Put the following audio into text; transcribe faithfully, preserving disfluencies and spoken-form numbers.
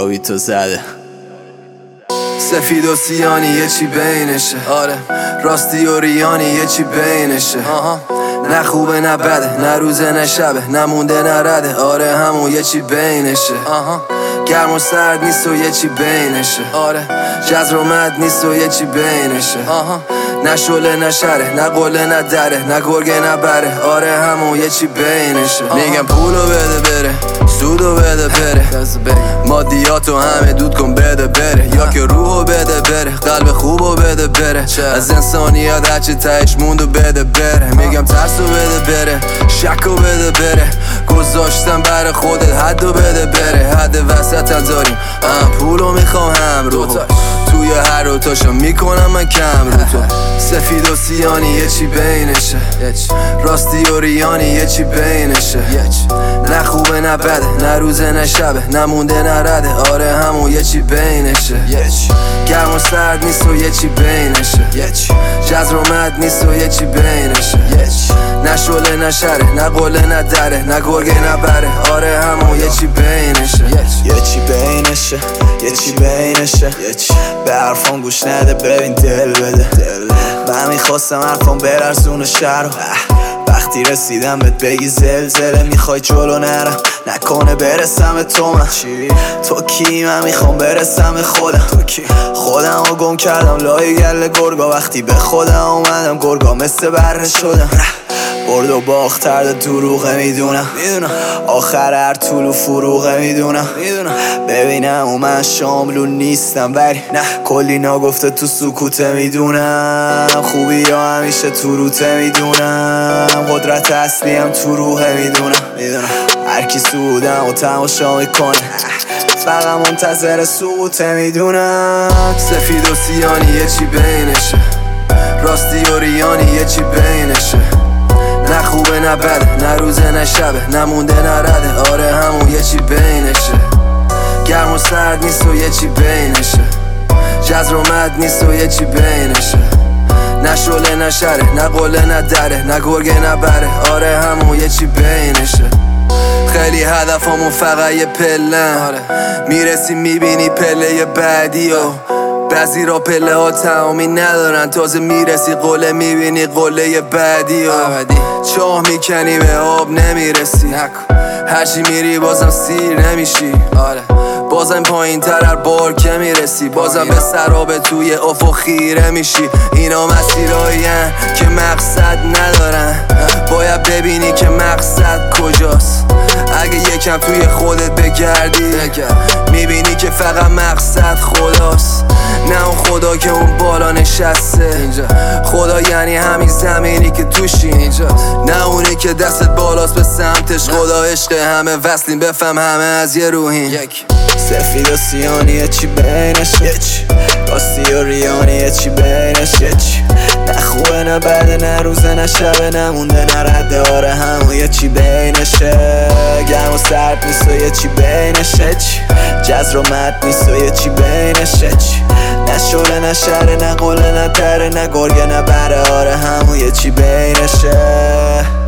آبی تو زده. سفید و سیانی یه چی بینشه، آره راستی و ریانی یه چی بینشه. آها نه خوبه نه بده، نه روزه نه شبه، نه مونده نه رده، آره همون یه چی بینشه. آها گرم و سرد نیست و یه چی بینشه، آره جزر و مد نیست و یه چی بینشه. آها نه شله نه شره، نه قله نه دره، نه گرگه نه بره، آره همون یه چی بینشه. میگم پولو بده بره، سودو بده بره، مادیاتو همه دود کن بده بره، یا که روحو بده بره، قلب خوبو بده بره، از انسانیت هرچی تهش موندو بده بره. میگم ترسو بده بره، شکو بده بره، گذاشتم بر خودت حدو بده بره. حد وسط هم داریم، هم پولو میخوام هم رو توی هر رو تاشو میکنم من کم رو تو. سفید و سیانی یه چی بینشه، راستی و ریانی یه چی بینشه. نه خوبه نه بده، نه روزه نه شبه، نه مونده نه رده، آره همون یه چی بینشه. گرم و سرد نیست و یه چی بینشه، جزر و مد نیست و یه چی بینشه. نه شله نه شره، نه قله نه دره، نه گرگه نه بره، آره همون یه چی بینشه. یه چی بینشه، یه چی بینشه، به حرفان گوش نده ببین دل بده. من میخواستم حرفان برسونه شهر، وقتی رسیدم بهت بگی زلزله، میخوای جلو نرم نکنه برسم به تو. من تو کی؟ من میخوام برسم به خودم. خودم رو گم کردم لای گل گرگا، وقتی به خودم اومدم گرگا مثل بره شدم. برد و باخت ترد دروغه میدونم، آخر هر طول و فروغه میدونم. ببینم و من شاملون نیستم ولی نه کلی ناگفته تو سکوته میدونم. خوبی یا همیشه تو روته میدونم، قدرت اصلیم تو روحه میدونم. هر کی سودم و تماشا میکنه فقط منتظر سقوطه میدونم. سفید و سیانی یه چی بینشه، راستی و ریانی یه چی بینشه. نه خوبه نه بده، نه روزه نه شبه، نه مونده نه رده، آره همون یه چی بینشه. گرم و سرد نیست و یه چی بینشه، جزر و مد نیست و یه چی بینشه. نه شله نه شره، نه قله نه دره، نه گرگه نه بره، آره همون یه چی بینشه. خیلی هدفمون فقط یه پلن، میرسی میبینی پله بعدی و بعضی را پله ها تمامی ندارن، تازه میرسی قله میبینی قله بعدی و چاه میکنی به آب نمیرسی، هرچی میری بازم سیر نمیشی، آره بازم پایین تر هر بار که میرسی، بازم به سراب توی افق خیره میشی. اینا مسیرهایین که مقصد ندارن، باید ببینی که مقصد کجاست. اگه یکم توی خودت بگردی میبینی که فقط مقصد خداست، نه اون خدا که اون بالا نشسته. خدا یعنی همین زمینی که توشی، نه اونی که دستت بالاست به سمتش. خدا عشق همه وصلیم، بفهم همه از یه روحین. سفید و سیانی یه چی بینشه، راستی و ریانی یه چی بینشه. نه خوبه نه بده، نه روزه نه شبه، نه مونده نه رده، آره همون یه چی بینشه. گرم و سرد نیست و یه چی بینشه، جزر و مد نیست و یه چی بینشه. نه شله نه شره، نه قله نه دره، نه گرگه نه بره، آره همون یه چی بینشه.